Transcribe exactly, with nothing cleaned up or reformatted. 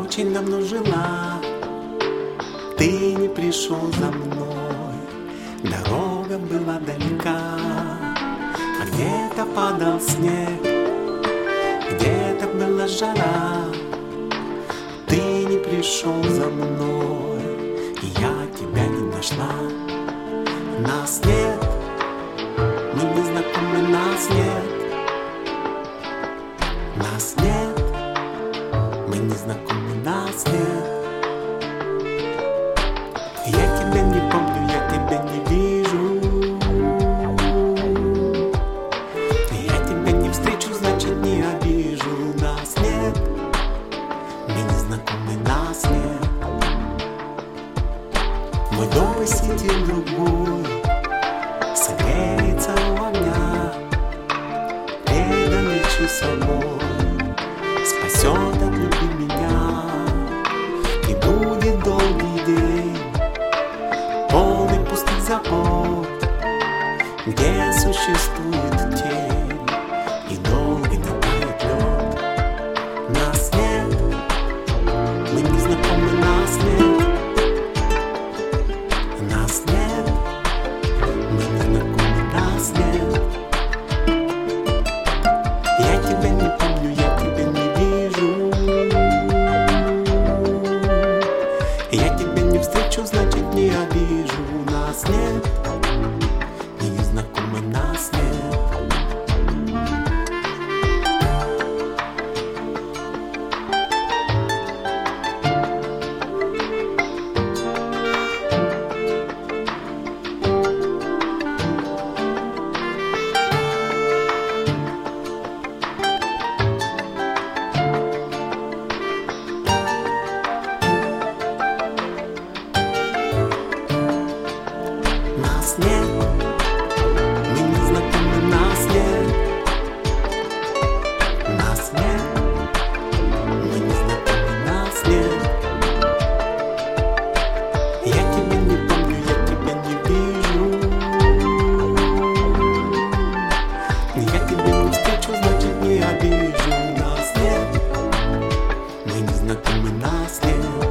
очень давно жила, ты не пришел за мной, дорога была далека, а где-то падал снег, где-то была жара. Ты не пришел за мной, и я тебя не нашла. Нас нет, мы не знакомы, нас нет. Нас нет, мы не знакомы, нас нет. Я тебя не помню, я тебя не вижу. Я тебя не встречу, значит не обижу. Нас нет, мы не знакомы, нас нет. Мой дом посетил другой, согреется у огня, преданный собой, спасет от любви меня. И будет долгий день, полный пустых забот, где существует тень и долго не тает лед. Нас нет, мы не знакомы, нас нет. Нас нет, мы не знакомы, нас нет. Я тебя не помню, я тебя не вижу. Я тебя не встречу, значит не обижу. Нас нет, мы не знакомы, нас нет. Нас нет, мы не знакомы, нас нет. Нас нет, мы не знакомы, нас нет. Я тебя не помню, я тебя не вижу. Я тебя не встречу, значит не обижу. Нас нет, мы не знакомы, нас нет.